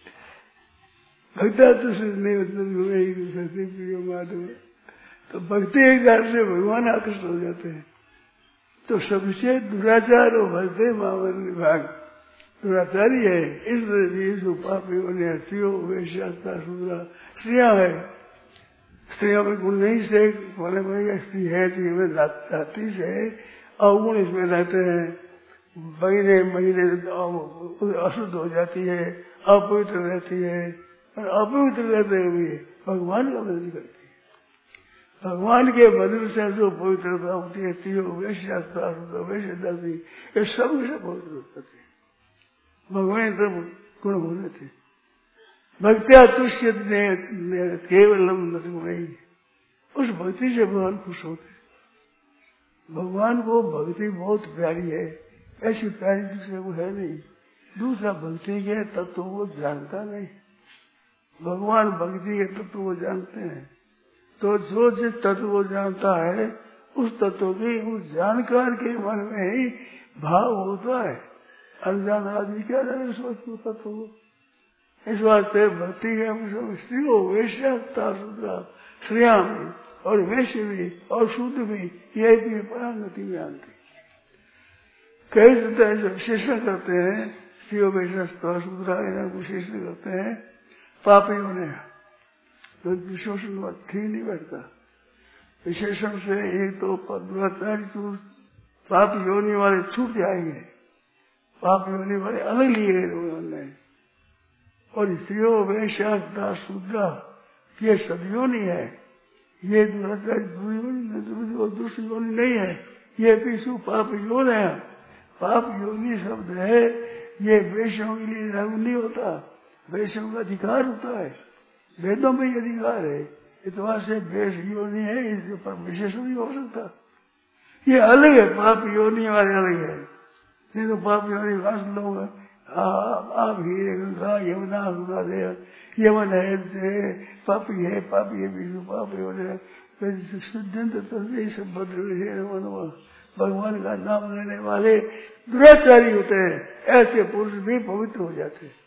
भक्ता तो नहीं मतलब एक दूसरे से प्रिय माधव, तो भक्ति के कारण से भगवान आकृष्ट हो जाते हैं। तो सबसे दुराचार और भक्ति मावन विभाग दुराचारी है, इस पापियों ने स्त्रियों वेश्यास्ता शूद्रा, स्त्रियां है, स्त्रियों में गुण नहीं से बोले भाई स्त्री है तो जाति से अवगुण इसमें रहते हैं, महीने महीने अशुद्ध हो जाती है, अपवित्र रहती है, और अपवित्र रहते हुए भगवान का बदल करती है। भगवान के बदल से जो पवित्रता होती है, स्त्रियों वेश्यास्ता शूद्रा वैश्य ये सब से पवित्र होते हैं, भगवान सब गुण बोले थे। भक्त्या तुष्य केवलम नहीं, उस भक्ति से भगवान खुश होते। भगवान को भक्ति बहुत प्यारी है, ऐसी प्यारी दूसरे को है नहीं। दूसरा भक्ति के तत्व को जानता नहीं, भगवान भक्ति के तत्व को जानते हैं। तो जो जिस तत्व को जानता है उस तत्व की उस जानकार के मन में ही भाव होता है। अनजान आदमी क्या जाने उस वस्तु तत्व को। इस वास्ते भक्ति के हम स्त्री हो वेश्यास्ता शूद्रा, स्त्रियां भी और वैश्य भी और शूद्र भी, ये भी परागति में आती। कई तरह विशेषण करते हैं, स्त्रियों वेश्यास्ता शूद्रा इन्हें विशेषण करते हैं पापियों ने, तो विशेषण ठीक नहीं बैठता। विशेषण से एक तो दुराचारी पाप योनि वाले छूट जाएंगे, पाप योनि वाले अलग लिए उन्होंने, और स्त्रियों वेश्यास्ता शूद्रा ये सदयोनि है, ये दुष्ट योनि नहीं है, ये विश्व पाप योन है। पाप योनि शब्द है, ये वेश्यों के लिए लागू नहीं होता, वेश्यों का अधिकार होता है, वेदों में ये अधिकार है। इतना से वेश योनि है, इसके ऊपर विशेष नहीं हो सकता। ये अलग है, पाप योनि वाले अलग है, नहीं तो पाप योनि वास लोग आप हीरे गंगा यमुना गंगा दे यमन है से पापी है पापी है विष्णु पापी होने तो नहीं सब भद्र भगवान का नाम लेने वाले दुराचारी होते हैं, ऐसे पुरुष भी पवित्र हो जाते हैं।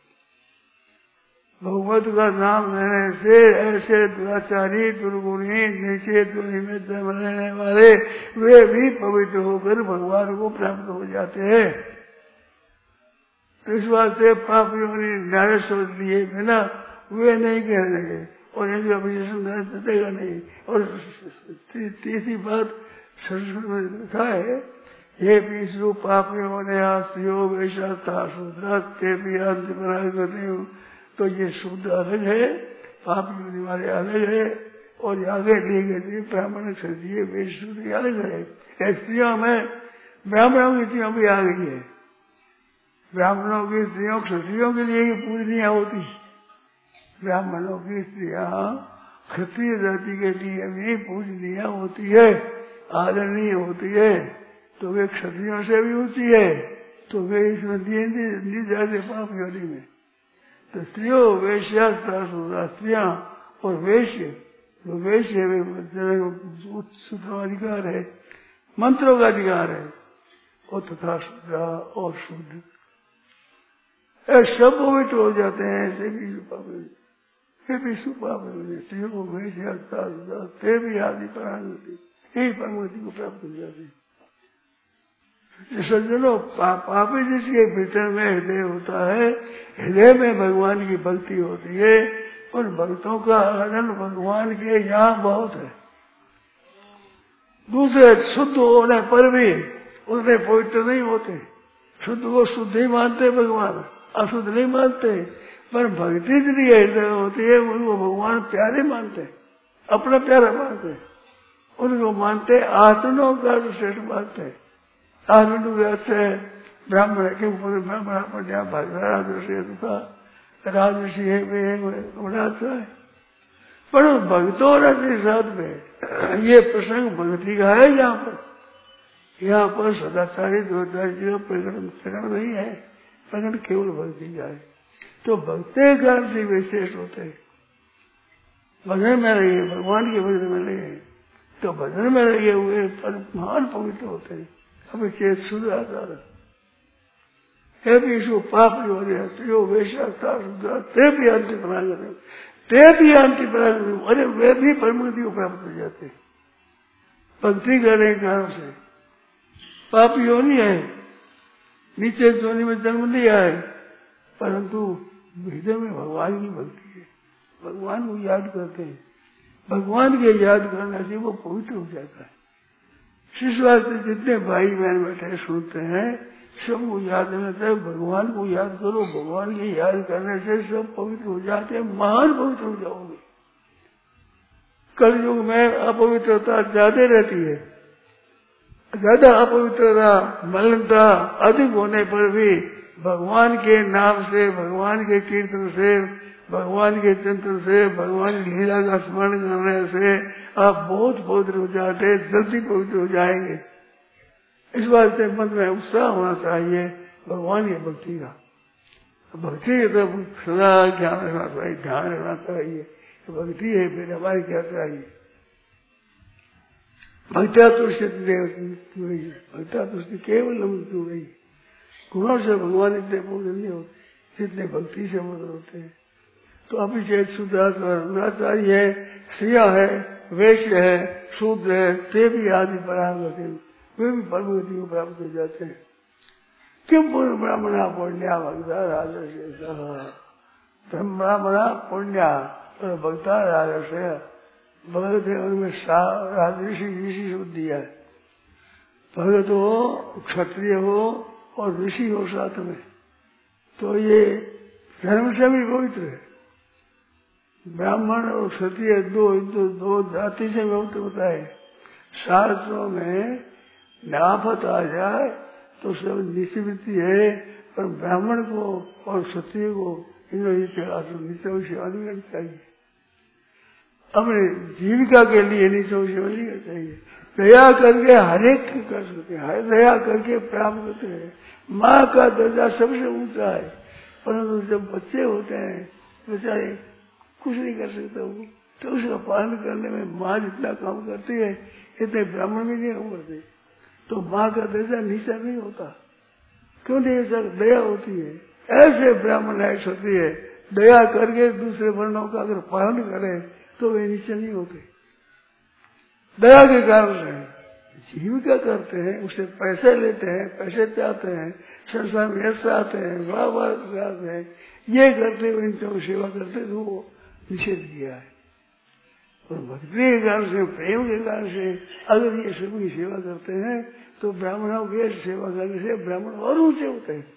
भगवत का नाम लेने से ऐसे दुराचारी दुर्गुणी नीचे दुर्निमित धर्म लेने वाले वे भी पवित्र होकर भगवान को प्राप्त हो जाते हैं। तो इस वास्ते पापियों ने न्याय सोच लिए बिना वे नहीं कहने लगे और इनका विशेषण सतेगा नहीं। और तीसरी बात संस्कृत में लिखा है, ये विष्णु पापियों ने आस्त्रियों वैशाखा शूद्रा ते भी अंत बनाए करते हूँ। तो ये शूद्र अलग है, पापी होने वाले अलग है और आगे लिए गए ब्राह्मण क्षत्रिय वैश्य अलग है। स्त्रियों में ब्राह्मणों की स्त्रियों भी आ गई है, ब्राह्मणों की स्त्रियों क्षत्रियों के लिए पूजनीय होती, ब्राह्मणों की स्त्रियां क्षत्रिय जाति के लिए भी पूजनीय होती है, आदरणीय होती है। तो वे क्षत्रियों से भी ऊंची है, तो वे इसमें दिए नहीं जाते पाप योनि में। तो स्त्रियों वैश्या स्त्रियां और वैश्य, जो वैश्य सूत्रों अधिकार है, मंत्रों का अधिकार है, और तथा शूद्रा और शूद्र सब पवित्र हो जाते हैं। ऐसे भी भी सुपाप स्त्रियों वैश्या ते भी आदि परांगति यही परमगति को प्राप्त हो जाते हैं। सज्जनों पापी जिसके भीतर में हृदय होता है, हृदय में भगवान की भक्ति होती है, उन भक्तों का आनंद भगवान के यहाँ बहुत है। दूसरे शुद्ध होने पर भी उतने पवित्र नहीं होते, शुद्ध को शुद्ध ही मानते भगवान, अशुद्ध नहीं मानते। पर भक्ति इतनी हृदय होती है, उनको भगवान प्यारे मानते, अपना प्यारा मानते, उनको मानते आत्मनों का श्रेष्ठ मानते। आनंद से ब्राह्मण के ऊपर ब्राह्मण पर जहाँ राजऋषि था, राजऋषि है वे बड़ा अच्छा है। पर भक्तों के साथ में ये प्रसंग भक्ति का है। यहाँ पर यहाँ पर सदाचारी द्वैताचार्य प्रकरण प्रकरण नहीं है, प्रकरण केवल भक्ति का है। तो भक्ति कारण से विशेष होते हैं। भजन में रहिए, भगवान के भजन में रहिए, तो भजन में लगे हुए पर महान पवित्र होते हैं। अभी चेत सुधार है विश्व पाप हो रहे स्त्रियों वैशाखता सुधार ते भी अंति बना कर ते भी अंति बना कर अरे वे भी परमगति को प्राप्त हो जाते हैं भक्ति करने के कारण से। पाप योनि है, नीचे योनि में जन्म लिया है, परंतु हृदय में भगवान की भक्ति है, भगवान को याद करते हैं, भगवान के याद करने से वो पवित्र हो जाता है। शिष्यवास्ते जितने भाई बहन बैठे सुनते हैं, सबको याद करना चाहिए, भगवान को याद करो, भगवान के याद करने से सब पवित्र हो जाते हैं, महान पवित्र हो जाओगे। कलयुग में अपवित्रता ज्यादा रहती है, ज्यादा अपवित्रता मलिनता अधिक होने पर भी भगवान के नाम से, भगवान के कीर्तन से, भगवान के चिंतन से, भगवान की लीला का स्मरण करने से आप बहुत पवित्र हो जाते, जल्दी पवित्र हो जाएंगे। इस वास्ते मन में उत्साह होना चाहिए भगवान की भक्ति का। भक्ति तो सदा ध्यान रखना चाहिए, ध्यान रखना चाहिए भक्ति है, फिर हमारी क्या चाहिए। भक्ता तुष्टि रही, भक्ता तुष्टि केवल मृत्यु रही। गुणों से भगवान इतने पूर्ण नहीं होते जितने भक्ति से पूर्ण होते हैं। तो अभिषेक शुद्धाचार करना चाहिए। स्त्रिया है, वैश्य है, शूद्र है, ते भी आदि परागति वे भी परमगति को प्राप्त हो जाते हैं। किम पूर्ण ब्राह्मणा पुण्या भक्ता राजर्षि ब्राह्मणा पुण्या और भक्ता राजर्षि भगत है, उनमें राजऋषि ऋषि शब्द दिया है। भगत हो, क्षत्रिय हो और ऋषि हो साथ में, तो ये धर्म से भी पवित्र है। ब्राह्मण और क्षत्रिय दो दो, दो जाति से बहुत होता है। शास्त्रों में नाफत आ जाए तो सब निश्चिवृत्ति है, पर ब्राह्मण को और क्षत्रिय को इन्होंने निश्चय सेवा नहीं करनी चाहिए। अपने जीविका के लिए निश्चय सेवा नहीं करनी चाहिए। दया करके हर एक कर सकते हैं, दया करके प्राप्त करते हैं। माँ का दर्जा सबसे ऊंचा है, परंतु जब बच्चे होते हैं बेचारे कुछ नहीं कर सकते वो, तो उसका पालन करने में माँ जितना काम करती है इतने ब्राह्मण भी नहीं करते। तो माँ का दर्जा नीचा नहीं होता, क्यों नहीं ऐसा? दया होती है। ऐसे ब्राह्मण ऐसा होती है, दया करके दूसरे वर्णों का अगर पालन करें तो वे नीचे नहीं होते। दया के कारण से जीविका करते हैं, उससे पैसे लेते हैं, पैसे चाहते हैं, संसार में यश आते हैं, वाह वाह आते हैं, ये करते हुए इनकी सेवा करते तो वो निषेध किया है। और भक्ति के कारण से, प्रेम के कारण से अगर ये सबकी सेवा करते हैं तो ब्राह्मणों की सेवा करने से ब्राह्मण और ऊंचे होते हैं।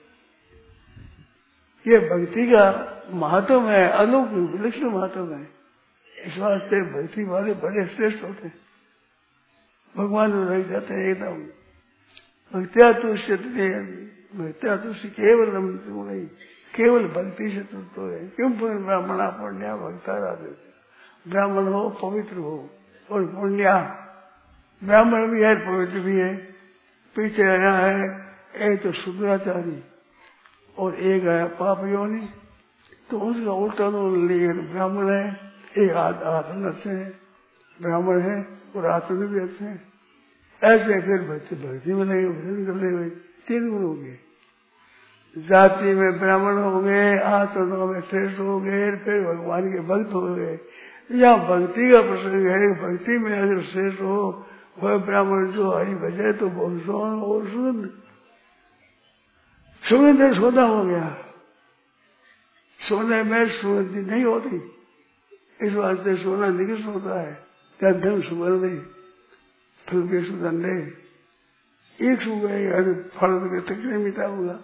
ये भक्ति का महत्व है, अलौकिक विलक्षण महत्व है। इस वास्ते भक्ति वाले बड़े श्रेष्ठ होते हैं, भगवान में रह जाते हैं एकदम। भक्त्या तुष्य भक्त्या तुष्य केवल नहीं, केवल भक्ति से तुष्ट है। क्यों ब्राह्मणा पुण्या भक्ता राधे, ब्राह्मण हो पवित्र हो और पुण्या, ब्राह्मण भी है पवित्र भी है। पीछे आया है एक तो शुद्राचारी और एक आया पाप योनि, तो उसका उल्टा दोनों ब्राह्मण है, एक आचरण अच्छे है, ब्राह्मण है और आचरण भी अच्छे हैं। ऐसे फिर भक्ति भक्ति में नहीं भजन करने में तीन गुण हो गए, जाति में ब्राह्मण हो गए, आचरणों में श्रेष्ठ हो गए, फिर भगवान के भक्त हो गए। यहाँ भक्ति का प्रसंग है, भक्ति में अगर श्रेष्ठ हो वह ब्राह्मण जो हरि भजे तो बहुत सोन और सुगंध, सुगंध सोना हो गया। सोने में सुगंधी नहीं होती, इस वास्ते सोना निकृष्ट होता है। क्या धन सुगंध नहीं, फल के सुगंध नहीं, एक सुगंध फल के तक नहीं मीठा होगा।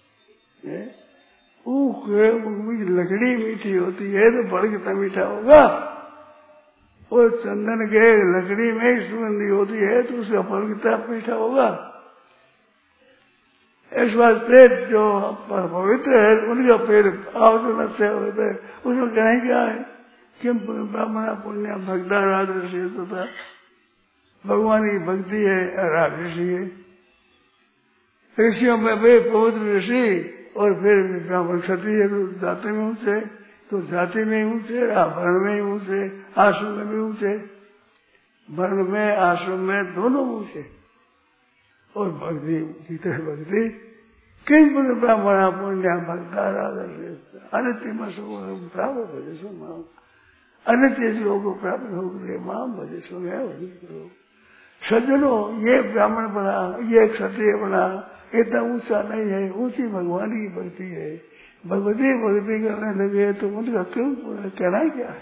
लकड़ी मीठी होती है तो फल कितना मीठा होगा। और चंदन के लकड़ी में सुगंधी होती है तो उसका फल कितना मीठा होगा। इस वास्ते जो पवित्र है उनका पेड़ आवश्यक से होता है, उसमें कहना क्या है? किम ब्राह्मण पुण्य भक्ता राजऋषि तथा, भगवान की भक्ति है राजऋषि है। ऋषियों में वे पवित्र ऋषि और फिर ब्राह्मण क्षत्रिय जाति में ऊंचे, तो जाति में ऊंचे, वर्ण में ऊंचे, आश्रम में भी ऊंचे, वर्ण में आश्रम में दोनों ऊंचे। और भक्ति भीतर भक्ति किन पुण्य ब्राह्मण पुण्य भक्ता राजऋषि अनित्य प्राप्त भजे सो माम, अनित्य को प्राप्त हो गए माम भजे सो गया भजन करो। सज्जनों, ये ब्राह्मण बना, ये क्षत्रिय बना, इतना ऊंचा नहीं है, ऊंची भगवान की भक्ति है। भगवती भक्ति करने लगे तो उनका क्यों कहना है क्या है?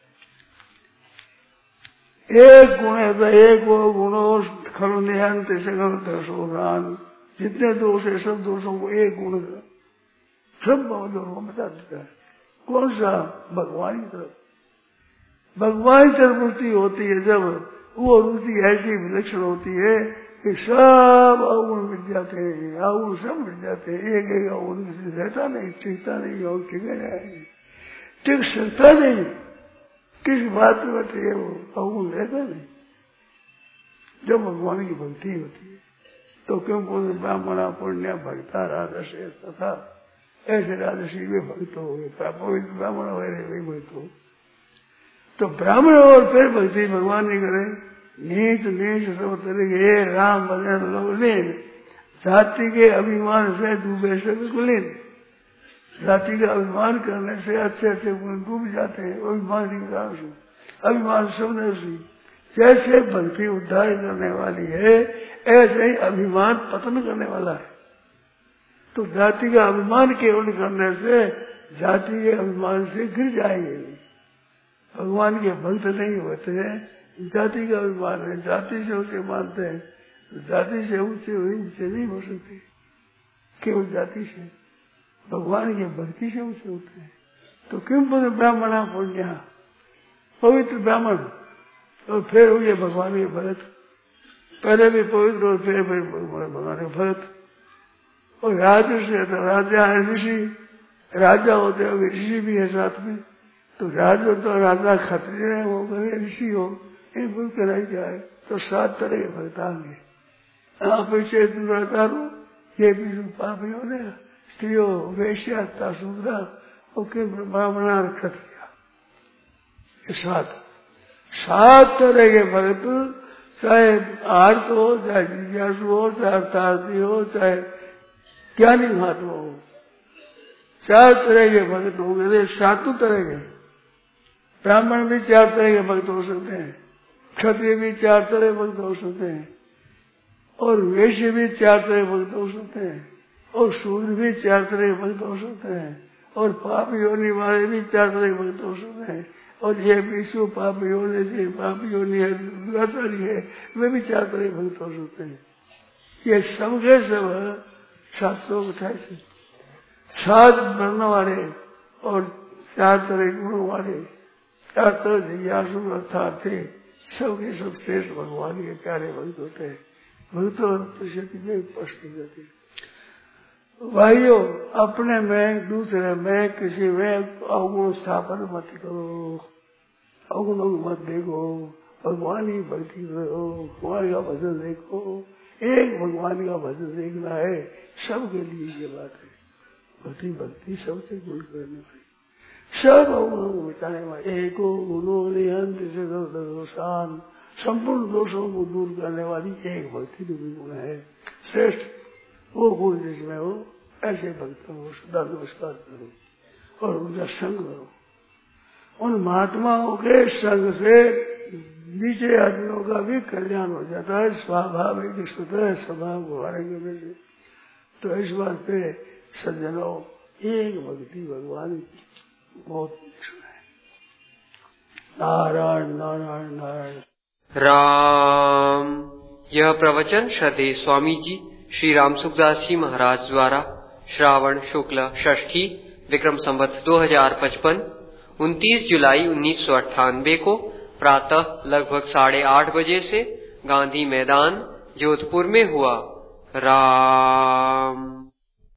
एक गुण है तो एक वो गुणों खलु निहंत सगल दर्शोगान, जितने दोष है सब दोषों को एक गुण सब दोषों में बता देता है। कौन सा? भगवान की तरफ, भगवान की तरफ रुचि होती है जब, वो रुचि ऐसी विलक्षण होती है कि सब अवगुण मिट जाते हैं, अवगुण सब मिट जाते हैं। एक एक अवगुण किसी रहता नहीं, टिकता नहीं और टिके जाएंगे, टिक सकता नहीं। किस बात में बैठे है वो अवगुण रहता नहीं। जब भगवान की भक्ति होती है तो क्यों बोले ब्राह्मणा पुण्य भक्ता राजर्षि तथा, ऐसे राजर्षि भी भक्त हो गए, पवित्र ब्राह्मण वगैरह भी भक्त हो। तो ब्राह्मण और फिर भक्ति भगवान नहीं करे, नीच नीच सब तरह राम भजन लोग लीन, जाति के अभिमान से डूबे से बिल्कुल लीन। जाति का अभिमान करने से अच्छे अच्छे गुण डूब जाते हैं, अभिमान की कारण से। अभिमान शब्द से जैसे भक्ति उद्धार करने वाली है, ऐसे ही अभिमान पतन करने वाला है। तो जाति का अभिमान केवल करने से जाति के अभिमान से गिर जाएंगे। भगवान के भक्त नहीं होते हैं, जाति का अभिमान है, जाति से उसे मानते हैं, जाति से ऊंचे हुए ऊंचे नहीं हो सकते, केवल जाति से। भगवान की भक्ति से ऊंचे होते हैं। तो क्यों बोले ब्राह्मणा पुण्य, पवित्र ब्राह्मण और फिर हुए भगवान के भक्त, पहले भी पवित्र और फिर भगवान के भक्त। और राजा से तो राजा है ऋषि, राजा होते हैं ऋषि भी है साथ में। तो राजा तो राजा क्षत्रिय है, वो कभी ऋषि हो, एक बोल कहना क्या है? तो सात तरह के भक्त आएंगे। अपरिचय दुराचारू, ये भी पापी होने, स्त्रियों, वैश्या, शूद्रा, ओके, ब्राह्मणा, क्षत्रिया, ये सात सात तरह के भक्त, चाहे आर्त हो, चाहे जिज्ञासु हो, चाहे अर्थार्थी हो, चाहे ज्ञानी महात्मा हो, चार तरह के भक्त होंगे। सातों तरह के ब्राह्मण भी चार तरह के भक्त हो सकते हैं, क्षत्रिय भी चार तरह के भक्त हो सकते हैं, और वैश्य भी चार तरह के भक्त हो सकते हैं, और शूद्र भी चार तरह के भक्त हो सकते हैं, और पापी होने वाले भी चार तरह के भक्त हो सकते हैं, और ये विश्व पापी होने से पापी होनी है, दुराचारी है, वे भी चार तरह के भक्त हो सकते हैं। ये सब के सब सात सौ अट्ठाईस सात वर्ण वाले और चार तरह गुणों वाले अर्थ जिज्ञासु अर्थार्थी सबके सब श्रेष्ठ भगवान के प्यारे भक्त होते हैं। भक्तों में स्पष्ट जाती है। भाइयों, अपने में दूसरे में किसी में अवगुण स्थापन मत करो, अवगुणों मत देखो, भगवान ही भक्ति करो, भगवान का भजन देखो। एक भगवान का भजन देखना है, सबके लिए ये बात है। भक्ति भक्ति सबसे गुण करने वाली, सब अवगुणों को मिटाने वाली, एको गुणों निहंत से दोषान, संपूर्ण दोषों को दूर करने वाली एक भक्ति रूपी गुण है श्रेष्ठ। वो गुण जिसमें हो, ऐसे भक्तों को सदा नमस्कार करो और उनका संग करो। उन महात्माओं के संग से नीचे आदमियों का भी कल्याण हो जाता है, स्वाभाविक स्वतः स्वभाव गुहारे करने से। तो इस बात पे सज्जनों, एक भक्ति भगवान बहुत है। नारायण नारायण नारायण। राम। यह प्रवचन श्रद्धेय स्वामी जी श्री राम सुखदास जी महाराज द्वारा श्रावण शुक्ल षष्ठी विक्रम संवत दो हजार पचपन उनतीस जुलाई उन्नीस सौ अट्ठानबे को प्रातः लगभग साढ़े आठ बजे से गांधी मैदान जोधपुर में हुआ। राम।